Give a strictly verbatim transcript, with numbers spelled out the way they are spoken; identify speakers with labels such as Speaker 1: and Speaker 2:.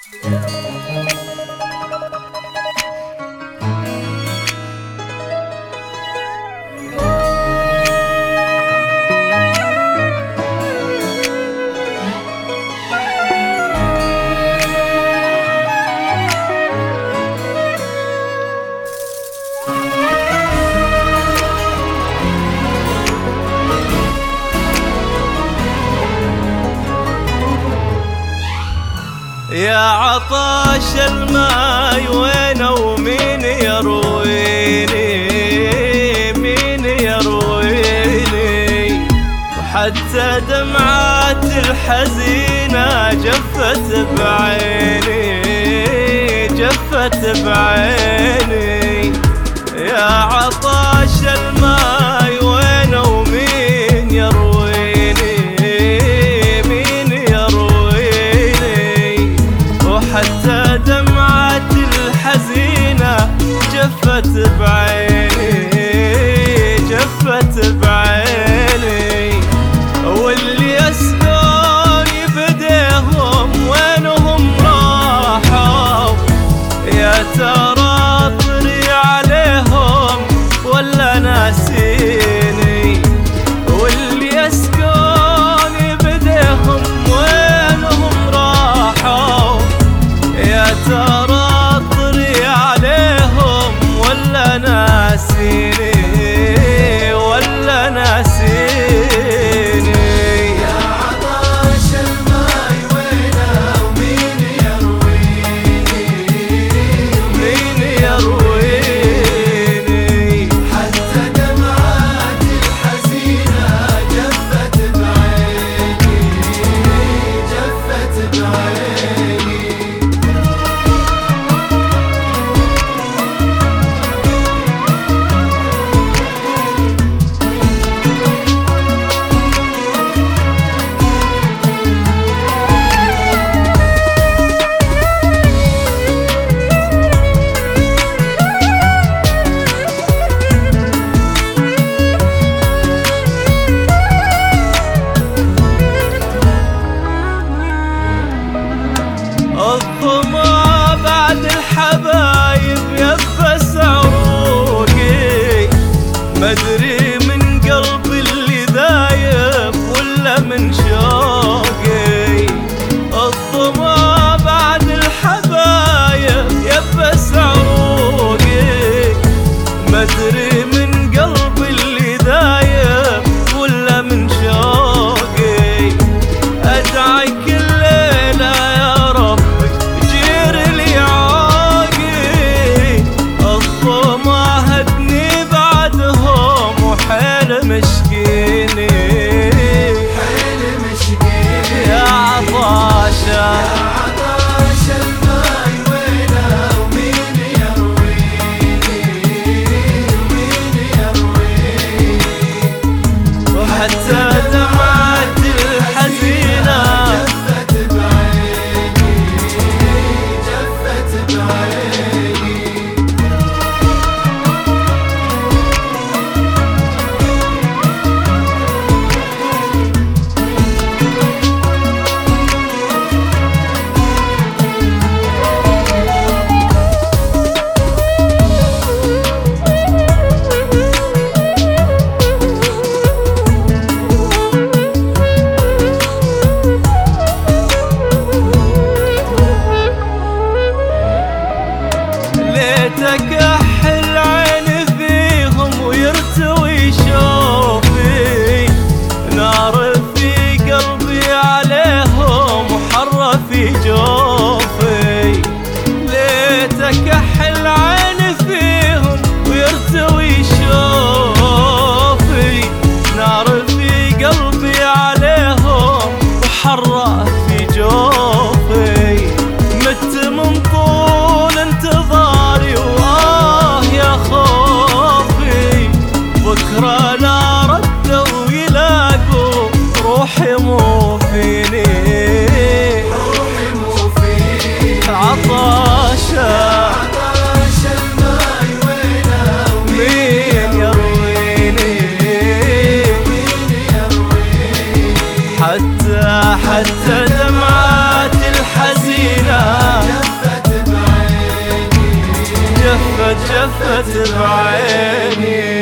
Speaker 1: يا عطاش الماي وينه ومين يرويني، مين يرويني؟ وحتى دمعات الحزينة جفت بعيني، جفت بعيني. يا عطاش الماي وينه ومين يرويني، مين يرويني؟ وحتى دمعات الحزينة جفت بعيني، جفت بعيني. واللي يسقوني بديهم وينهم راحوا؟ يا ترى طري عليهم ولا ناسيني؟ واللي يسقوني بديهم وينهم راحوا؟ يا ترى طري عليهم ولا ناسيني، ولا ناسيني؟
Speaker 2: يا عطاش الماي وينه ومين يرويني،
Speaker 1: مين يرويني؟
Speaker 2: حتى دمعات الحزينة جفت بعيني، جفت بعيني.
Speaker 1: الظما بعد الحبايب يبس عروقي، مدري من قلبي اللي ذايب ولا من شوقي. الظما بعد الحبايب يبس عروقي، مدري من قلبي اللي ذايب ولا من شوقي. أدعي كل ليلة يا ربي جير لي عاقي، الظما هدني بعدهم وحيل مشكيني،
Speaker 2: حيل مشكيني.
Speaker 1: يا عطاشة
Speaker 2: عطاش الماي وينه ومين يرويني، ومين يرويني؟
Speaker 1: وحتى دمعات الحزينة
Speaker 2: جفت بعيني، جفت بعيني.
Speaker 1: ليتك أحل عيني فيهم ويرتوي شوفي، نار في قلبي عليهم وحرة في جوفي. ليتك أحل عيني فيهم ويرتوي شوفي، نار في قلبي عليهم وحرة في جوفي. مت من طول انتظاري وآه يا خوفي، بكرة لا ردوا يلاقوا روحي مو فيني،
Speaker 2: روحي مو
Speaker 1: جفت بعيني.